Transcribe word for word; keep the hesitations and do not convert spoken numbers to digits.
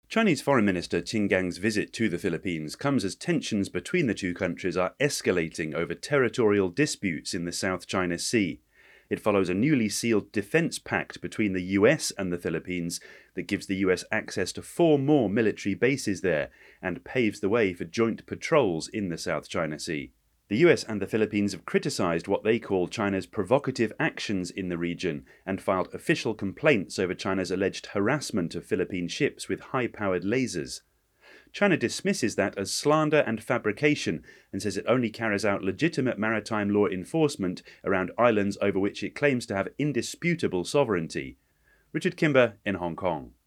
Chinese Foreign Minister Qin Gang's visit to the Philippines comes as tensions between the two countries are escalating over territorial disputes in the South China Sea. It follows a newly sealed defense pact between the U S and the Philippines that gives the U S access to four more military bases there and paves the way for joint patrols in the South China Sea. The U S and the Philippines have criticized what they call China's provocative actions in the region and filed official complaints over China's alleged harassment of Philippine ships with high-powered lasers. China dismisses that as slander and fabrication and says it only carries out legitimate maritime law enforcement around islands over which it claims to have indisputable sovereignty. Richard Kimber in Hong Kong.